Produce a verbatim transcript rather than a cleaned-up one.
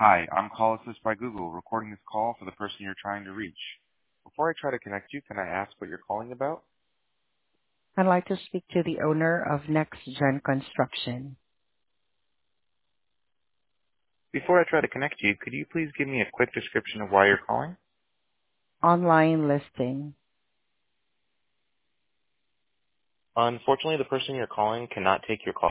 Hi, I'm Call Assist by Google, recording this call for the person you're trying to reach. Before I try to connect you, can I ask what you're calling about? I'd like to speak to the owner of Next Gen Construction. Before I try to connect you, could you please give me a quick description of why you're calling? Online listing. Unfortunately, the person you're calling cannot take your call.